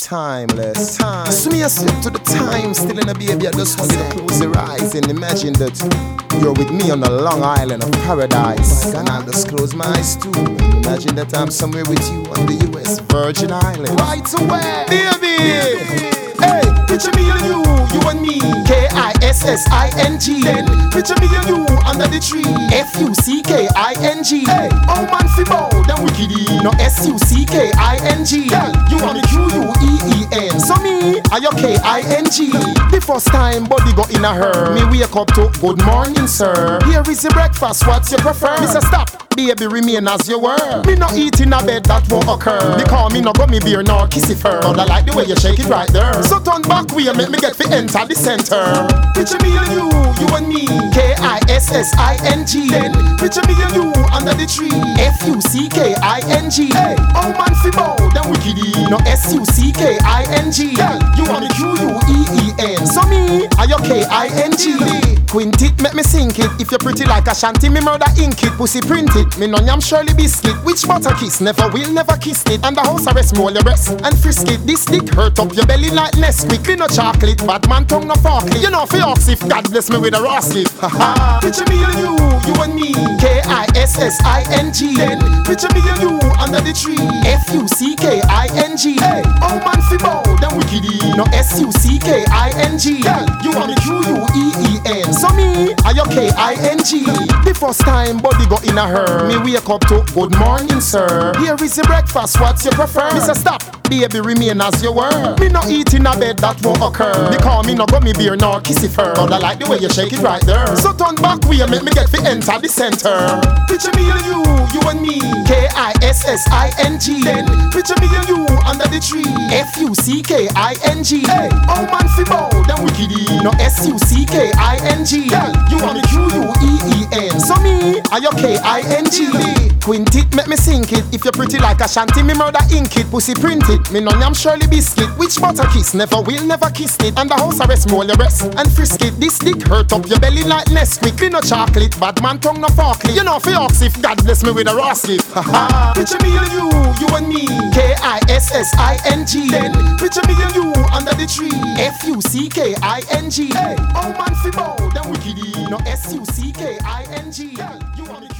timeless. So me I slip to the time, still in a baby. I just want you to close your eyes and imagine that you're with me on the Long Island of paradise. And I'll just close my eyes too. Imagine that I'm somewhere with you on the US Virgin Islands. Right away, baby. Hey, picture me and you and me. K-I-S-S-I-N-G. Then picture me and you under the tree. F-U-C-K-I-N-G. Hey, oh man fi bow down wickedy. No S-U-C-K-I-N-G. Girl, you are me Q-U-E-E-N. So me, are your K-I-N-G. The first time body go in a her, me wake up to good morning sir. Here is the breakfast, what's you prefer? Me say stop, baby remain as you were. Me no eat in a bed that won't occur. Because me no got me beer nor kissy fur. But I like the way you shake it right there. So turn back way, make me get fi enter the center. Picture me and you and me. K-I-S-S-I-N-G. Then picture me and you under the tree. F-U-C-K-I-N-G. Hey, oh man fi bow down wickedy. No S-U-C-K-I-N-G. Girl, you are me Q-U-E-E-N. So me, are your K-I-N-G. Quint it, make me sink it. If you're pretty like a shanty, me murder ink it. Pussy print it, me non yam Shirley biscuit. Which butter kiss, never will, never kiss it. And the house arrest, roll your breast and frisk it. This dick hurt up your belly like Nesquik. Me no chocolate, bad man tongue no forkly. You know fi ox if God bless me with a raw slip. Haha. Picture me and you and me. K-I-S-S-I-N-G. Then picture me and you under the tree. F-U-C-K-I-N-G. Hey, oh man fi bow down wickedy. No S-U-C-K-I-N-G. Girl, you are me Q-U-E-E-N. So me, are your K-I-N-G. The first time body go in a her, me wake up to good morning sir. Here is the breakfast, what's you prefer? Me say stop, baby remain as you were. Me no eat in a bed that won't occur. Because me no got me beer nor kissy fur. But I like the way you shake it right there. So turn back way, make me get fi enter the center. Picture me and you and me. K-I-S-S-I-N-G. Then picture me and you under the tree. F-U-C-K-I-N-G. Hey, oh man fi bow down wickedy. No S-U-C-K-I-N-G. Girl, you are me Q-U-E-E-N. So me, are your K-I-N-G. Quint it, make me sink it. If you're pretty like a shanty, me murder ink it. Pussy print it, me non yam Shirley biscuit. Which butter kiss, never will, never kiss it. And the house arrest, roll your breast and frisk it. This dick hurt up your belly like Nesquik. Me no chocolate, bad man tongue no forkly. You know fi ox if God bless me with a raw slip. Haha. Picture me and you and me. K-I-S-S-I-N-G. Then picture me and you under the tree. F-U-C-K-I-N-G. Hey, oh man fi bow down wickedy. No S-U-C-K-I-N-G. Girl, you are me